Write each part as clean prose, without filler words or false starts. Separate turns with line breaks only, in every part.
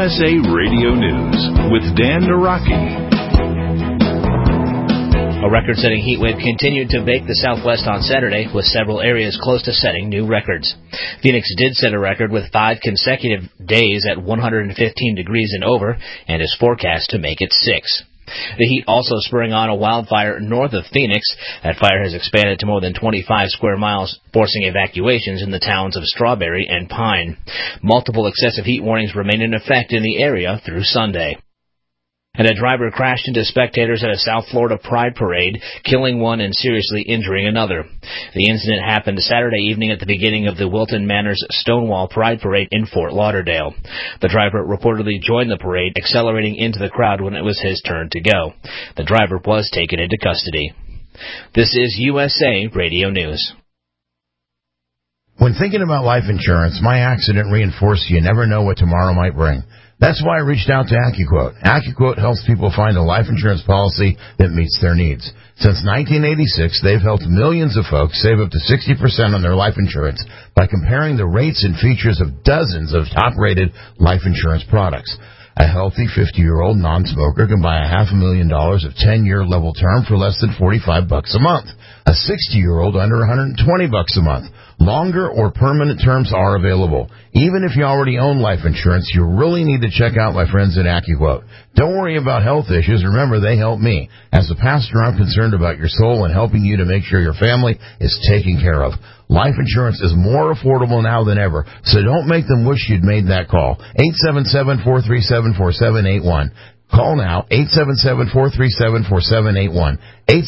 USA Radio News with Dan Naraki.
A record-setting heat wave continued to bake the Southwest on Saturday, with several areas close to setting new records. Phoenix did set a record with 5 consecutive days at 115 degrees and over, and is forecast to make it 6. The heat also spurring on a wildfire north of Phoenix. That fire has expanded to more than 25 square miles, forcing evacuations in the towns of Strawberry and Pine. Multiple excessive heat warnings remain in effect in the area through Sunday. And a driver crashed into spectators at a South Florida Pride parade, killing one and seriously injuring another. The incident happened Saturday evening at the beginning of the Wilton Manors Stonewall Pride Parade in Fort Lauderdale. The driver reportedly joined the parade, accelerating into the crowd when it was his turn to go. The driver was taken into custody. This is USA Radio News.
When thinking about life insurance, my accident reinforced you never know what tomorrow might bring. That's why I reached out to AccuQuote. AccuQuote helps people find a life insurance policy that meets their needs. Since 1986, they've helped millions of folks save up to 60% on their life insurance by comparing the rates and features of dozens of top-rated life insurance products. A healthy 50-year-old non-smoker can buy $500,000 of 10-year level term for less than $45 a month. A 60-year-old under $120 a month. Longer or permanent terms are available. Even if you already own life insurance, you really need to check out my friends at AccuQuote. Don't worry about health issues. Remember, they help me. As a pastor, I'm concerned about your soul and helping you to make sure your family is taken care of. Life insurance is more affordable now than ever, so don't make them wish you'd made that call. 877-437-4781. Call now, 877-437-4781.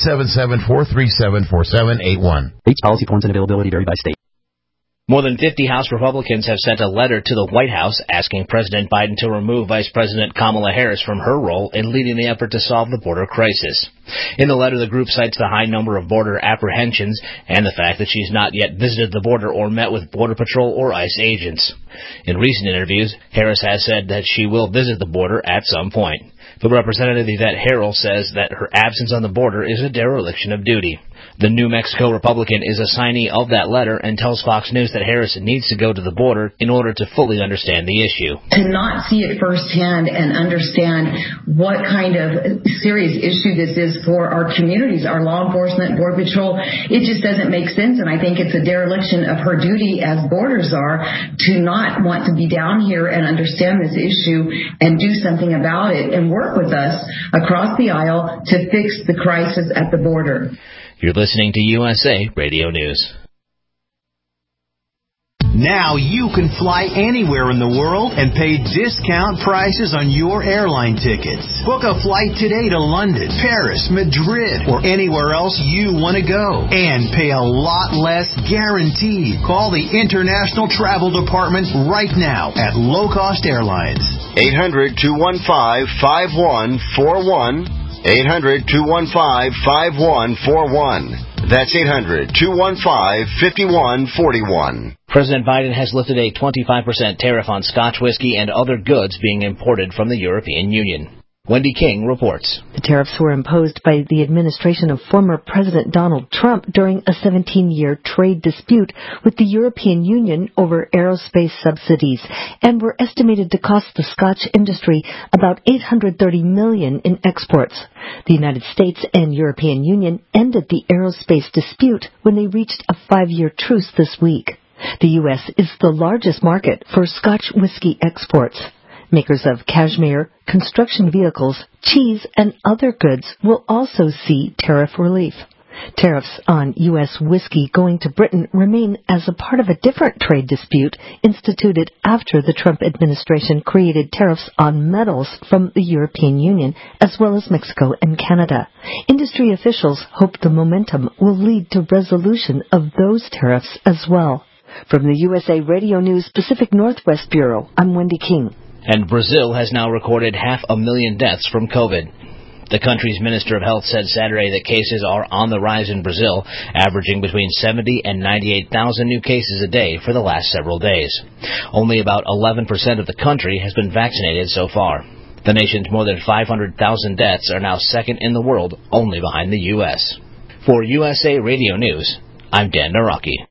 877-437-4781.
Each policy forms and availability vary by state.
More than 50 House Republicans have sent a letter to the White House asking President Biden to remove Vice President Kamala Harris from her role in leading the effort to solve the border crisis. In the letter, the group cites the high number of border apprehensions and the fact that she's not yet visited the border or met with Border Patrol or ICE agents. In recent interviews, Harris has said that she will visit the border at some point. But Representative Yvette Harrell says that her absence on the border is a dereliction of duty. The New Mexico Republican is a signee of that letter and tells Fox News that Harris needs to go to the border in order to fully understand the issue.
To not see it firsthand and understand what kind of serious issue this is for our communities, our law enforcement, Border Patrol, it just doesn't make sense. And I think it's a dereliction of her duty as borders are to not want to be down here and understand this issue and do something about it and work with us across the aisle to fix the crisis at the border.
You're listening to USA Radio News.
Now you can fly anywhere in the world and pay discount prices on your airline tickets. Book a flight today to London, Paris, Madrid, or anywhere else you want to go. And pay a lot less guaranteed. Call the International Travel Department right now at Low Cost Airlines.
800-215-5141. 800-215-5141. That's 800-215-5141.
President Biden has lifted a 25% tariff on Scotch whiskey and other goods being imported from the European Union. Wendy King reports.
The tariffs were imposed by the administration of former President Donald Trump during a 17-year trade dispute with the European Union over aerospace subsidies and were estimated to cost the Scotch industry about $830 million in exports. The United States and European Union ended the aerospace dispute when they reached a 5-year truce this week. The U.S. is the largest market for Scotch whiskey exports. Makers of cashmere, construction vehicles, cheese, and other goods will also see tariff relief. Tariffs on U.S. whiskey going to Britain remain as a part of a different trade dispute instituted after the Trump administration created tariffs on metals from the European Union, as well as Mexico and Canada. Industry officials hope the momentum will lead to resolution of those tariffs as well. From the USA Radio News Pacific Northwest Bureau, I'm Wendy King.
And Brazil has now recorded 500,000 deaths from COVID. The country's Minister of Health said Saturday that cases are on the rise in Brazil, averaging between 70 and 98,000 new cases a day for the last several days. Only about 11% of the country has been vaccinated so far. The nation's more than 500,000 deaths are now second in the world, only behind the U.S. For USA Radio News, I'm Dan Naraki.